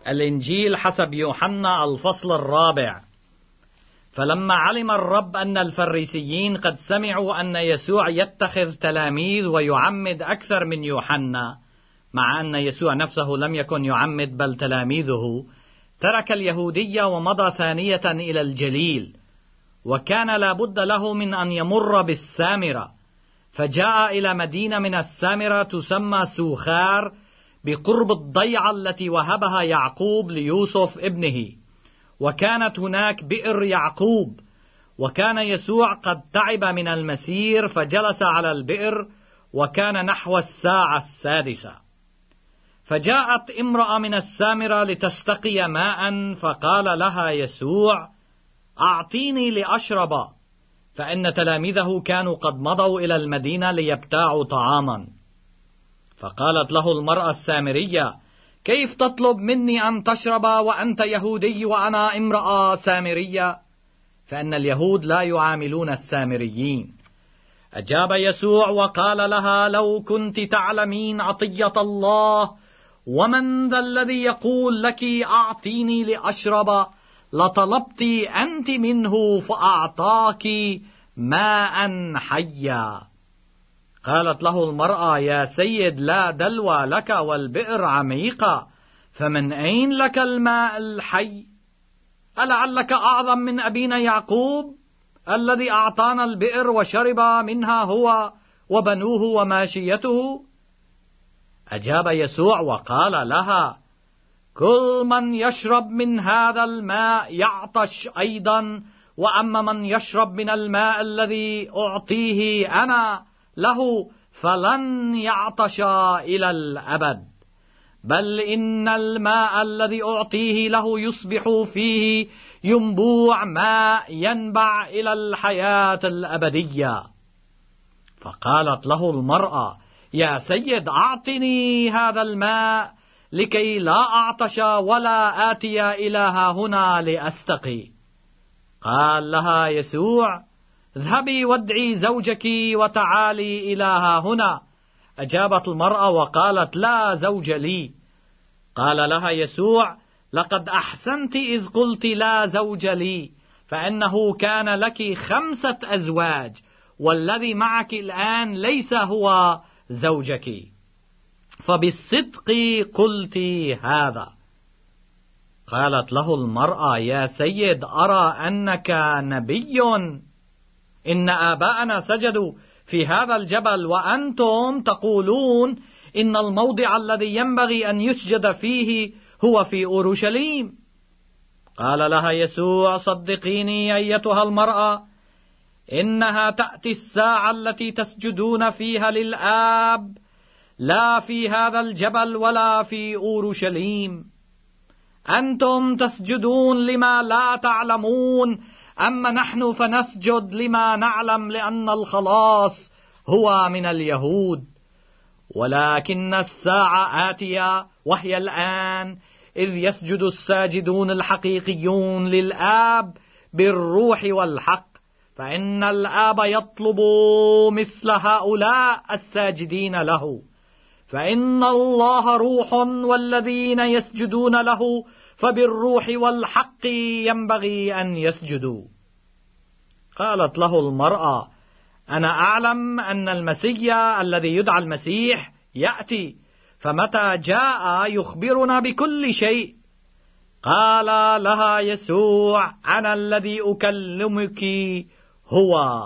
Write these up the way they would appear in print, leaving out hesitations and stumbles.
الإنجيل حسب يوحنا الفصل 4. فلما علم الرب أن الفريسيين قد سمعوا أن يسوع يتخذ تلاميذ ويعمد أكثر من يوحنا، مع أن يسوع نفسه لم يكن يعمد بل تلاميذه، ترك اليهودية ومضى ثانية إلى الجليل، وكان لا بد له من أن يمر بالسامرة، فجاء إلى مدينة من السامرة تسمى سوخار بقرب الضيعة التي وهبها يعقوب ليوسف ابنه، وكانت هناك بئر يعقوب. وكان يسوع قد تعب من المسير فجلس على البئر، وكان نحو 6:00. فجاءت امرأة من السامرة لتستقي ماء، فقال لها يسوع: أعطيني لأشرب، فإن تلاميذه كانوا قد مضوا إلى المدينة ليبتاعوا طعاما. فقالت له المرأة السامرية: كيف تطلب مني أن تشرب وأنت يهودي وأنا امرأة سامرية؟ فإن اليهود لا يعاملون السامريين. أجاب يسوع وقال لها: لو كنت تعلمين عطية الله ومن ذا الذي يقول لك أعطيني لأشرب، لطلبت أنت منه فأعطاك ماء حيا. قالت له المرأة: يا سيد، لا دلو لك والبئر عميقة، فمن أين لك الماء الحي؟ ألعلك أعظم من أبينا يعقوب الذي أعطانا البئر وشرب منها هو وبنوه وماشيته؟ أجاب يسوع وقال لها: كل من يشرب من هذا الماء يعطش أيضا، وأما من يشرب من الماء الذي أعطيه أنا له فلن يعطش إلى الأبد، بل إن الماء الذي أعطيه له يصبح فيه ينبوع ماء ينبع إلى الحياة الأبدية. فقالت له المرأة: يا سيد، أعطني هذا الماء لكي لا أعطش ولا آتي إلى هنا لأستقي. قال لها يسوع: اذهبي وادعي زوجك وتعالي إلى هنا. أجابت المرأة وقالت: لا زوج لي. قال لها يسوع: لقد أحسنت إذ قلت لا زوج لي، فإنه كان لك 5 أزواج، والذي معك الآن ليس هو زوجك، فبالصدق قلت هذا. قالت له المرأة: يا سيد، أرى أنك نبي. إن آباءنا سجدوا في هذا الجبل، وأنتم تقولون إن الموضع الذي ينبغي أن يسجد فيه هو في أورشليم. قال لها يسوع: صدقيني أيتها المرأة، إنها تأتي الساعة التي تسجدون فيها للآب، لا في هذا الجبل ولا في أورشليم. أنتم تسجدون لما لا تعلمون، أما نحن فنسجد لما نعلم، لأن الخلاص هو من اليهود. ولكن الساعة آتية وهي الآن، إذ يسجد الساجدون الحقيقيون للآب بالروح والحق، فإن الآب يطلب مثل هؤلاء الساجدين له. فإن الله روح، والذين يسجدون له فبالروح والحق ينبغي أن يسجدوا. قالت له المرأة: أنا أعلم أن المسيح الذي يدعى المسيح يأتي، فمتى جاء يخبرنا بكل شيء. قال لها يسوع: أنا الذي أكلمك هو.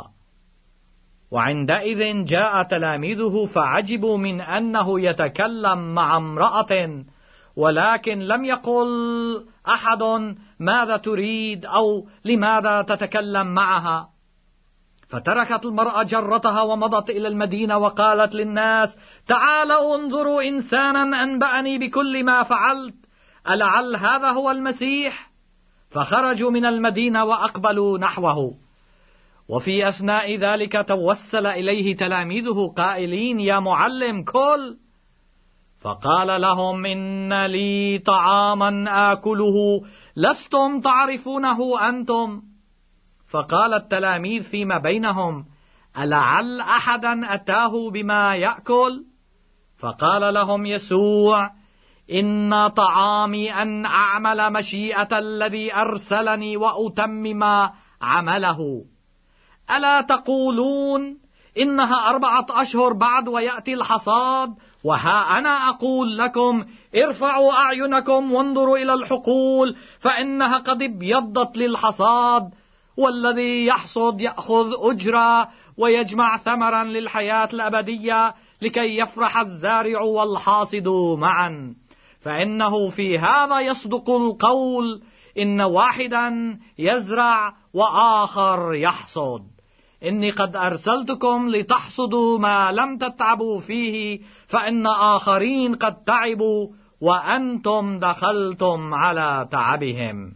وعندئذ جاء تلاميذه فعجبوا من أنه يتكلم مع امرأة، ولكن لم يقل أحد ماذا تريد أو لماذا تتكلم معها. فتركت المرأة جرتها ومضت إلى المدينة، وقالت للناس: تعالوا انظروا إنسانا أنبأني بكل ما فعلت، ألعل هذا هو المسيح؟ فخرجوا من المدينة وأقبلوا نحوه. وفي أثناء ذلك توسل إليه تلاميذه قائلين: يا معلم، كل. فقال لهم: إن لي طعاما آكله لستم تعرفونه أنتم. فقال التلاميذ فيما بينهم: ألعل أحدا أتاه بما يأكل؟ فقال لهم يسوع: إن طعامي أن أعمل مشيئة الذي أرسلني وأتمم عمله. ألا تقولون إنها 4 أشهر بعد ويأتي الحصاد؟ وها أنا أقول لكم ارفعوا أعينكم وانظروا إلى الحقول، فإنها قد ابيضت للحصاد. والذي يحصد يأخذ أجرة ويجمع ثمرا للحياة الأبدية، لكي يفرح الزارع والحاصد معا. فإنه في هذا يصدق القول: إن واحدا يزرع وآخر يحصد. إني قد أرسلتكم لتحصدوا ما لم تتعبوا فيه، فإن آخرين قد تعبوا وأنتم دخلتم على تعبهم.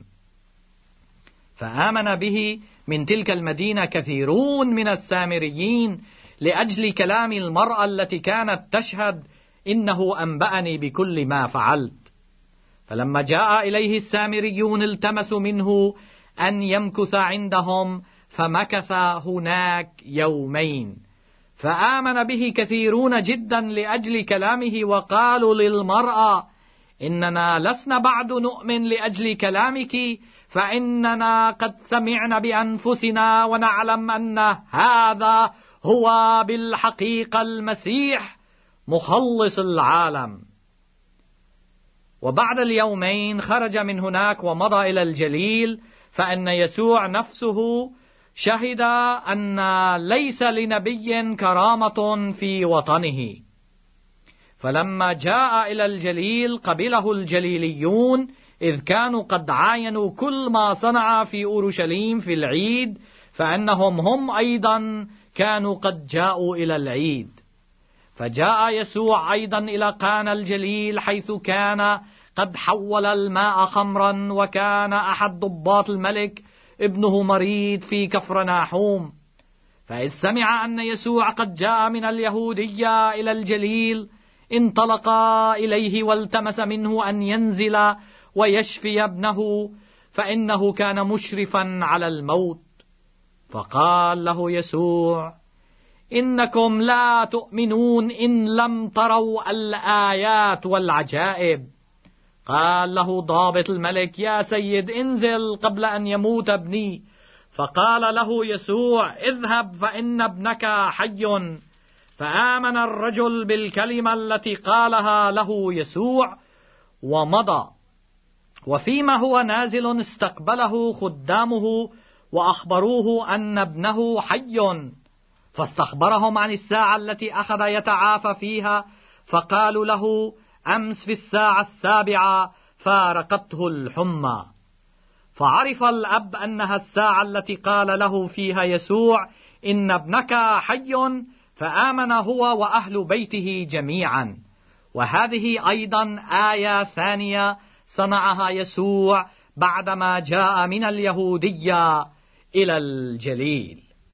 فآمن به من تلك المدينة كثيرون من السامريين لأجل كلام المرأة التي كانت تشهد: إنه أنبأني بكل ما فعلت. فلما جاء إليه السامريون التمسوا منه أن يمكث عندهم، فمكث هناك 2 يوم. فآمن به كثيرون جدا لأجل كلامه، وقالوا للمرأة: إننا لسنا بعد نؤمن لأجل كلامك، فإننا قد سمعنا بأنفسنا ونعلم أن هذا هو بالحقيقة المسيح مخلص العالم. وبعد 2 يوم خرج من هناك ومضى إلى الجليل، فإن يسوع نفسه شهد أن ليس لنبي كرامة في وطنه. فلما جاء إلى الجليل قبله الجليليون، إذ كانوا قد عاينوا كل ما صنع في أورشليم في العيد، فإنهم هم أيضا كانوا قد جاءوا إلى العيد. فجاء يسوع أيضا إلى قانا الجليل، حيث كان قد حول الماء خمرا، وكان أحد ضباط الملك ابنه مريض في كفرناحوم. فإذ سمع أن يسوع قد جاء من اليهودية إلى الجليل، انطلق إليه والتمس منه أن ينزل ويشفي ابنه، فإنه كان مشرفا على الموت. فقال له يسوع: إنكم لا تؤمنون إن لم تروا الآيات والعجائب. قال له ضابط الملك: يا سيد، انزل قبل أن يموت ابني. فقال له يسوع: اذهب فإن ابنك حي. فآمن الرجل بالكلمة التي قالها له يسوع ومضى. وفيما هو نازل استقبله خدامه وأخبروه أن ابنه حي. فاستخبرهم عن الساعة التي أخذ يتعافى فيها، فقالوا له: أمس في الساعة 7 فارقته الحمى. فعرف الأب أنها الساعة التي قال له فيها يسوع: إن ابنك حي، فآمن هو وأهل بيته جميعا. وهذه أيضا آية ثانية صنعها يسوع بعدما جاء من اليهودية إلى الجليل.